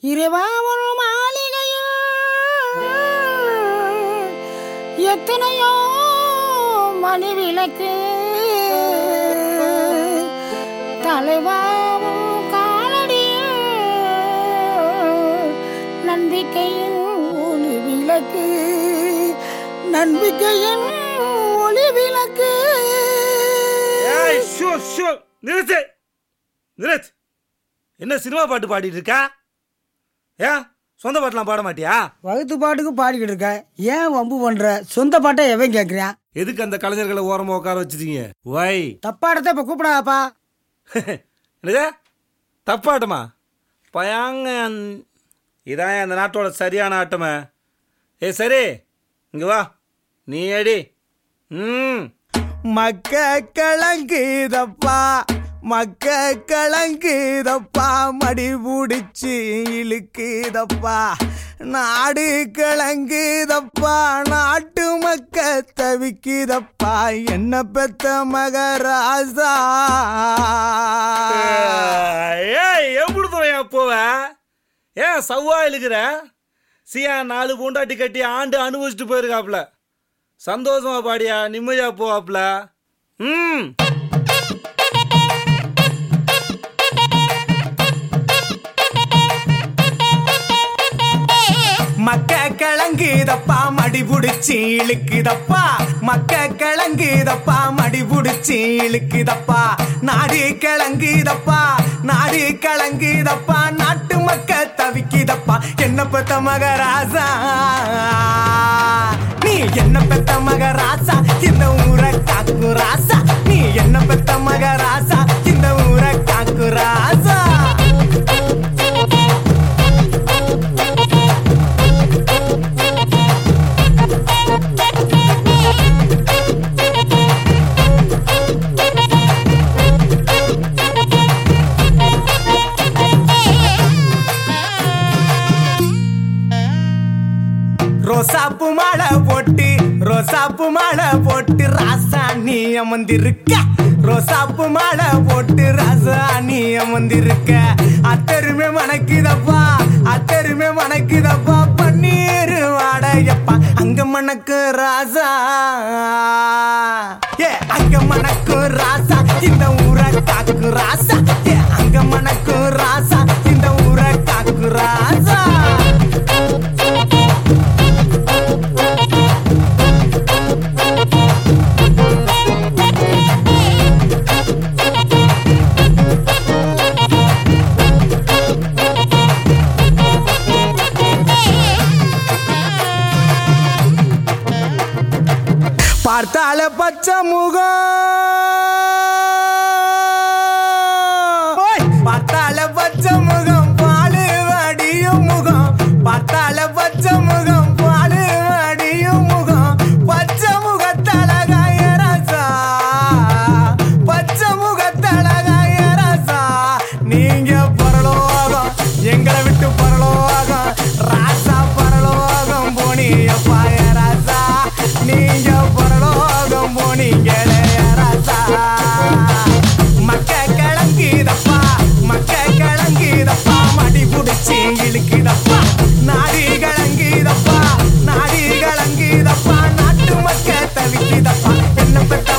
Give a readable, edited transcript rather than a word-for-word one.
இரவாவொரு மாளிகையில் எத்தனையோ மணி விளக்கு தலைவாவும் காலடியில் நம்பிக்கையின் ஒளி விளக்கு நம்பிக்கையின் ஒளி விளக்கு. நிறுத்து. என்ன சினிமா பாட்டு பாடிட்டு இருக்கா? ஏன் சொந்த பாட்டுலாம் பாட மாட்டியா? வகுத்து பாட்டுக்கு பாடிக்கிட்டு இருக்க, ஏன் வம்பு பண்ற? சொந்த பாட்டை எவன் கேட்குறான்? எதுக்கு அந்த கலைஞர்களை ஓரமா உட்கார வச்சிருக்கீங்க? வை தப்பாடத்தை இப்ப கூப்பிடாப்பா. என்னது தப்பாட்டமா? பயாங்க இதான் அந்த நாட்டோட சரியான ஆட்டமே. சரி இங்க வா, நீ அடி. மக்க கலங்குதப்பா மக்க கலங்குதப்பா மடி பிடிச்சி இழுக்குதப்பா நாடு கலங்குதப்பா நாட்டு மக்க தவிக்குதப்பா என்ன பெத்த மகராசா. எப்படி துறையா போவ? ஏன் சவ்வா இழுக்கிற? சியா 4 பூண்டாட்டி கட்டி ஆண்டு அனுபவிச்சுட்டு போயிருக்காப்ல. சந்தோஷமா பாடியா, நிம்மதியா போவாப்ல. மக்க கலங்குதப்பா மடி புடிச்சி இழுக்குதப்பா மக்க கலங்குதப்பா மடி புடிச்சி இழுக்குதப்பா நாடு கலங்குதப்பா நாடு கலங்குதப்பா நாட்டு மக்க தவிக்குதப்பா என்ன பெத்த மகராசா நீ என்ன பெத்த மகராசா இந்த ஊரை காக்கு ராசா நீ என்ன பெத்த மகராசா இந்த ஊரை காக்கு ராசா. ரோசாப்பு மாலை போட்டு ரோசாப்பு மாலை போட்டு ராசா நீ அமர்ந்திருக்க ரோசாப்பு மாலை போட்டு ராசா நீ அமர்ந்திருக்க அத்தருமே மணக்குதப்பா அத்தருமே மணக்குதப்பா பன்னீர் வாடையப்பா அங்க மணக்கு ராசா அங்க மணக்கு ராசா இந்த ஊரை காக்கு ராசா அங்க மணக்கு ராசா இந்த ஊரை காக்கு ராசா. பார்த்தால பச்சை முகம் பார்த்தால பச்சை முகம் பாலு வடியும் முகம் பார்த்தால பச்சை முகம் பாலு வடியும் முகம் பச்சை முகத்தழகாய ராசா பச்சை முகத்தழகாய ராசா நீங்க பரலோகம் எங்களை விட்டு பரலோகம் ராசா பரலோகம் போனியப்பாய ராசா நீங்க பரலோகம் போனீங்களே ராசா. மக்க கலங்குதப்பா மக்க கலங்குதப்பா மடி புடிச்சி இழுக்குதப்பா நாடி கலங்குதப்பா நாடி கலங்குதப்பா நாட்டு மக்க தவிக்குதப்பா என்ன பெத்த